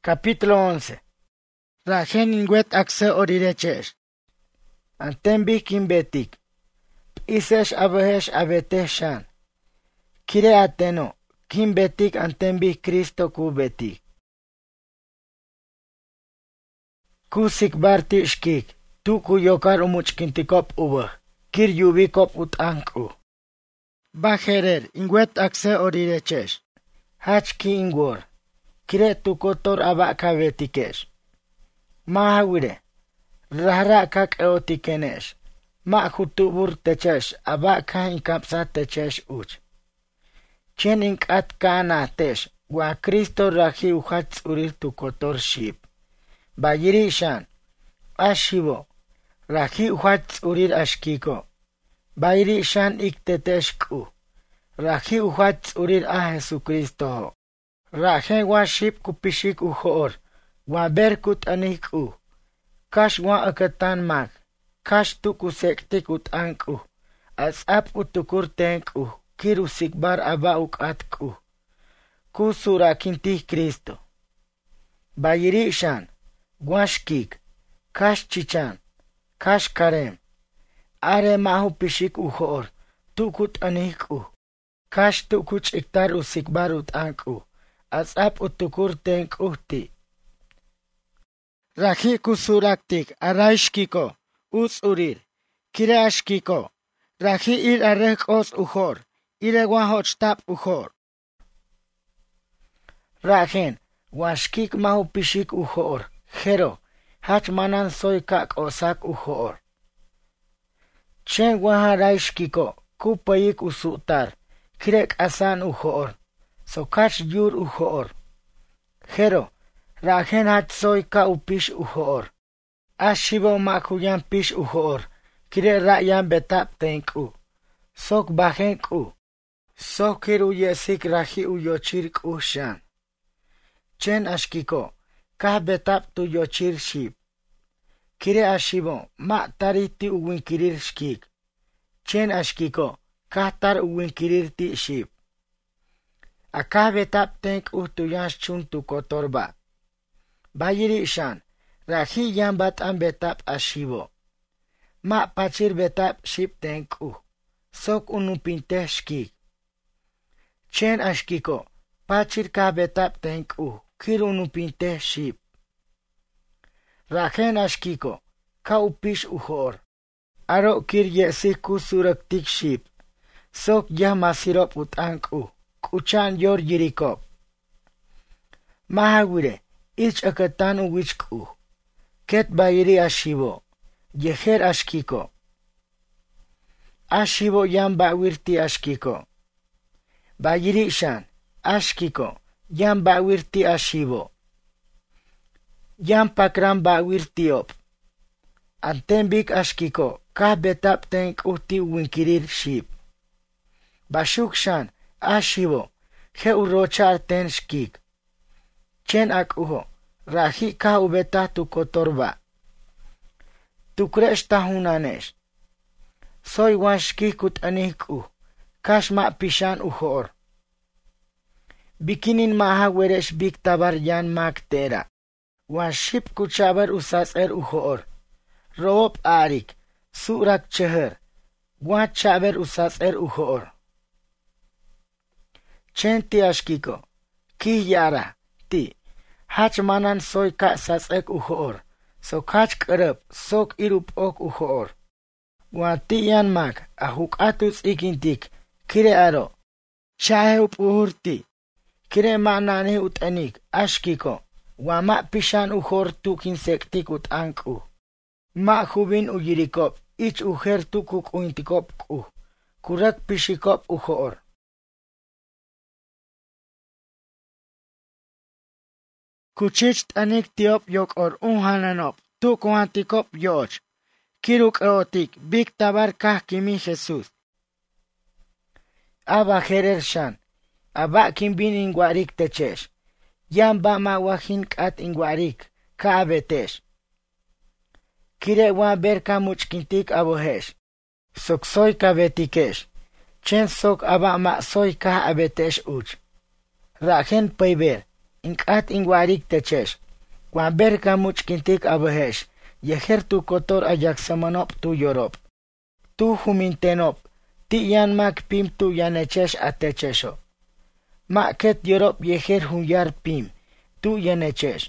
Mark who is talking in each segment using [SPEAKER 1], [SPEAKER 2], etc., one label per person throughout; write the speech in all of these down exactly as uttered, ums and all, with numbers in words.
[SPEAKER 1] Capítulo once. Rajen inguet akse orirechesh. Antembi kimbetik. Isesh abehesh abeteshan. Kire ateno. Kimbetik antembi Cristo kubetik. Kusik barti shkik. Tu kuyokar umuchkintikop uba. Kir yubikop utanku. Bajerer inguet akse orirechesh. Hachki ingwor. Kire tukotor abaka betikesh. Mahawire. Rara kak eotikenesh. Ma hutubur techesh. Abaka inkapsa techesh uch. Chen inkat kana tesh. Wa Cristo raji uhats urir tukotor ship. Bayiri shan. Ashibo. Raji uhats urir ashkiko. Bayiri shan iktetesh ku. Raji uhats urir a Jesucristo ho. Rajen wa ship kupishik uhor. Wa berkut anik u. Kash wa akatan mak. Kash tukusektik ut ank u. As ap utukur tenk u. Kiru sikbar aba ukat ku. Ku surakinti Cristo. Bayiri shan. Guashkik. Kash chichan. Kash karem. Are mahu pishik uhor. Tukut anik u. Kash tukuch iktar usikbar ut ank u. As ap utukur tenk uhti. Raji kusuraktik araishkiko. Us urir. Kire ashkiko. Raji ir arek os uhor. Ire wahoch tap uhor. Rajen. Washkik mahu pishik uhor. Jero. Hach manan soy kak osak uhor. Chen waharaishkiko. Kupayik usutar. Kirek asan uhor. So kach yur uhor. Jero. Rajen hach soy ka upish uhor. Ashibo makuyan pish uhor. Kire rayan betap tenk u. Sok bajenk u. Sok kiru yesik raji uyochir ku shan. Chen ashkiko. Kah betap tu yochir ship. Kire ashibo. Ma tariti uwinkirir shkik. Chen ashkiko. Kah tar uwinkirir ti ship. Akah betap tenk u tuyash chun tu kotorba. Bayiri shan. Raji yan bat an betap ashibo. Ma pachir betap ship tenk u. Sok unupinte shkik. Chen ashkiko. Pachir ka betap tenk u. Kir unupinte ship. Rajen ashkiko. Ka upish uhor. Aro kir yesik ku suraktik ship. Sok yah masirop utank u. Kuchan yor yirikop. Mahawire. Ich akatan uwichk u. Ket bayiri ashibo. Yeher ashkiko. Ashibo yan bawirti ashkiko. Bayiri shan. Ashkiko. Yan bawirti ashibo. Yan pakran bawirti op. Antembik ashkiko. Kah betap tenk uti winkirir ship. Bashuk shan. Ashibo. He urochar ten shkik. Chen ak uho. Raji ka ubeta tu kotorba. Tu kresh tahunanesh. Soy washki kut anik u. Kash ma pishan uhor. Bikinin maha weresh bik tabar yan mak tera. Waship kuchabar usas er uhor. Roop arik. Surak cheher. Wat chaber usas er uhor. Chen ti ashkiko. Ki yara. Ti. Hach manan soy ka sasek uhor. So kach kerep. Sok irup ok uhor. Wati yan mak. Ahuk atus ikintik. Kire aro. Chahe up uhurti. Kire manani utanik. Ashkiko. Wa ma pishan uhor tukin sektik ut anku. Ma hubin uyirikop. Ich uher tukuk uintikop ku. Kurak pishikop uhor. Kuchich anik tiop yok or unhananop. Tu kuantikop yoch. Kiruk eotik. Bik tabar kah kimi Jesus. Aba jerer shan. Aba kimbin ingwarik techesh. Yan ba mawahin kat ingwarik. Ka abetesh. Kire wa berka muchkintik abohesh. Sok soy ka betikesh. Chen sok aba ma soy ka abetesh uch. Rajen payber. inkat inwarik techesh, wan berka muchkintik abehesh, yeher tu kotor ayak samanop tu yorop. Tu humintenop, ti yan mak pim tu yanechesh atechesho. Maket yorop yeher hunyar pim, tu yanechesh.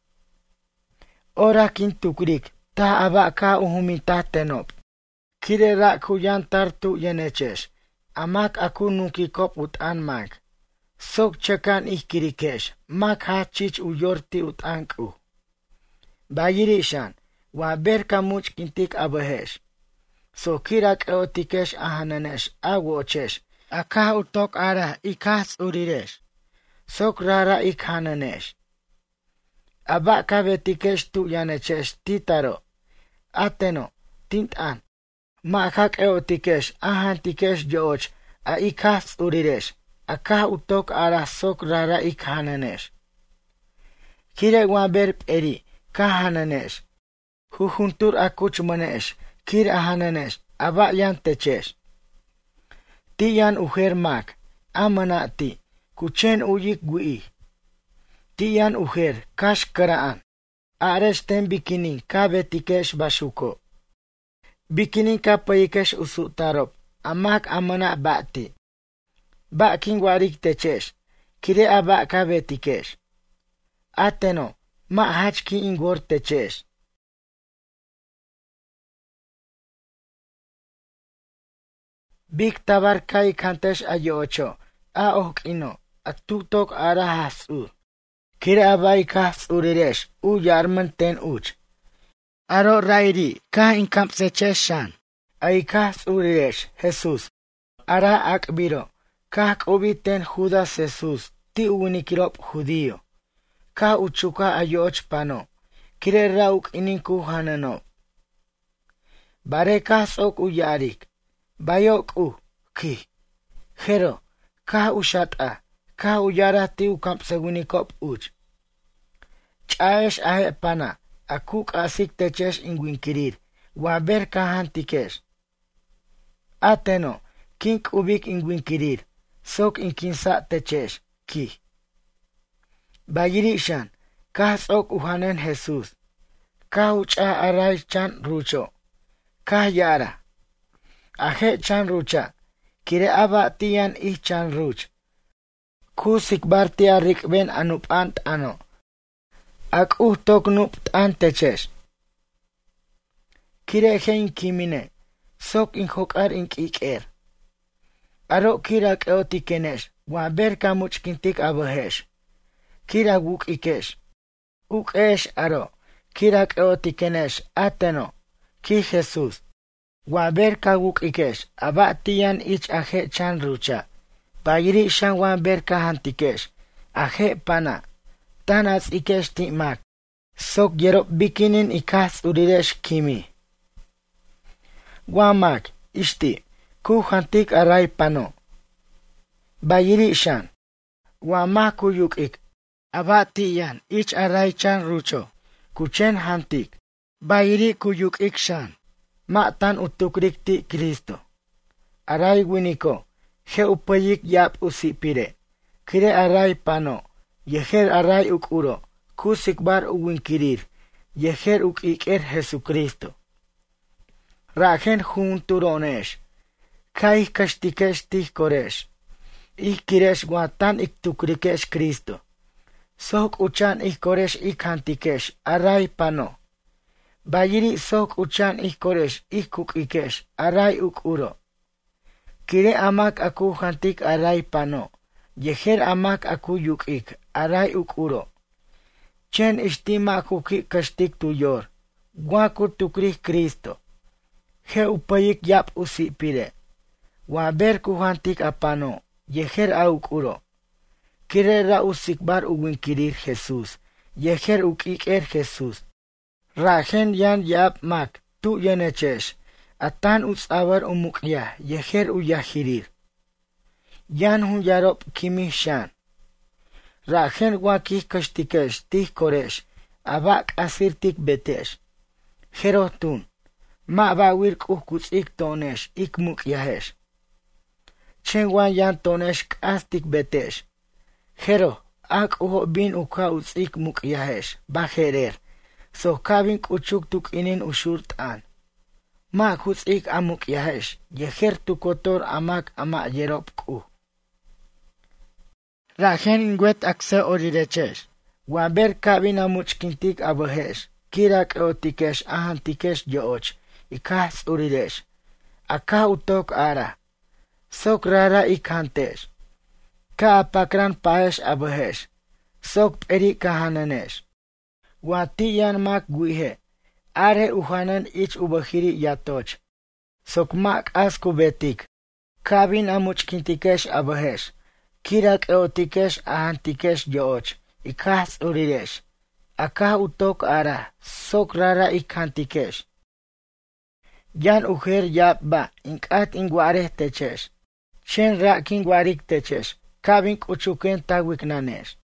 [SPEAKER 1] Ora kin tukrik, ta abaka uhumita tenop. Kire rak huyan tar tu yanechesh, amak aku nukikop ut an mak. Sok chekan ikirikesh, mak ha chich uyorti ut anku. Bayirishan, wa berka much kintik abehesh. So kirak eotikesh ahananesh, awochesh, aka utok ara ikas uriresh. Sok rara ikhananesh. Abaka betikesh tu yanechesh titaro. Ateno, tintan. Makak eotikesh, ahantikesh yoch, a ikas uriresh. Aka utok ara sok rara ikhananesh. Kire waber eri, kahananesh. Hujuntur akuch manesh, kir ahananesh, aba yan techesh. Ti yan uher mak, amanati, kuchen uyik gui. Ti yan uher, kash karaan. Ares ten bikinin ka betikesh bashuko. Bikinin ka payikesh usutarop, amak amana bati. Ba king warik techesh, kire aba ka betikesh. Ateno, ma hach ki ingor techesh. Big tabar kai kantesh ayocho, a okino, a tutok ara hasu. Kire abai ka uriresh, u yarman ten uch. Aro rairi, ka inkam secheshan. Ay ka uriresh, Jesus. Ara akbiro. Ka obiten Judas Jesus, ti unikirop judío. Ka uchuka ayoch pano, kire rauk ininku hanano. Bare ka sok uyarik, bayok u, ki. Jero, ka ushata, ka uyara ti ukamp segunikop uch. Chaesh ahe pana, akuk asik techesh inguinkirir, waber ka hantikesh. Ateno, kink ubik inguinkirir. Sok inkinsa techesh, ki. Bayirishan, ka sok uhanen Jesus. Ka ucha aray chan rucho. Ka yara. Ahe chan rucha. Kire aba tiyan ih chan ruch. Ku sikbar tia rikben anupant ano. Ak uh tok nupt an techesh. Kire hein kimine. Sok inhokar inkiker. Aro kira eotikenesh, wa berka muchkintik abehesh. Kira wuk ikesh. Uk esh aro, kira eotikenesh, ateno, ki Jesus. Wa berka wuk ikesh, aba tiyan ich ahe chan rucha. Bayiri shan wa berka hantikesh, ahe pana. Tanas ikesh timak. Sok yerop bikinin ikas uriresh kimi. Wa mak, ishti. Ku hantik aray pano. Bayiri shan. Wa ma kuyuk ik. Abati yan. Ich aray chan rucho. Kuchen hantik. Bayiri kuyuk ik shan. Ma tan utukrik ti Kristo. Aray winiko. He upayik yap usipire. Kire aray pano. Yeher aray ukuro. Kusikbar uwinkirir. Yeher ukiker Jesucristo. Rajen junturonesh. Kai kastikesh tih koresh. Ik kiresh watan ik tukrikesh Kristo. Sok uchan ik koresh ik hantikesh. Aray pano. Bayiri sok uchan ik koresh ik kukikesh. Aray ukuro. Kire amak aku hantik aray pano. Yeher amak aku yukik. Aray ukuro. Chen istima akuki kastik tuyor. Guaku tukrih Kristo. He upayik yap usipire. Waber kuhantik apano, yeher aukuro. Kire ra usikbar uwinkirir Jesus, yeher ukiker Jesus. Rajen yan yap mak, tu yenechesh, atan usabar umukya, yeher uyahirir. Yan hun yarop kimi shan. Rajen wakih kastikesh, tih koresh, abak asirtik betesh. Herotun, ma bawirk uhkutsik tonesh, ik mukyahesh. Chen wan yan tonesh kastik betesh. Jero, Ak uho bin uka utzik mukyahesh, bajerer. So kabin kuchuk tuk inin ushurtan. Mak utzik amukyahesh, yeher tukotor amak ama yerop ku. Rajen ingwet akse orirechesh. Waber kabin amuchkintik abahesh. Kirak eotikesh ahantikesh yooch. Ikas uriresh. Aka utok ara. Sok rara ikantesh. Ka apakran paesh abahesh. Sok peri kahananesh. Watiyan mak guihe. Are uhanan ich ubahiri yatoch. Sok mak as kubetik. Kabin amuchkintikesh abahesh. Kirak eotikesh ahantikesh yooch. Ikas uriresh. Aka utok ara. Sok rara ikantikesh. Yan ujer yabba. Inkat ingwareh techesh. Shen ra kingwarik techesh. Kabin kuchuken tawiknanesh.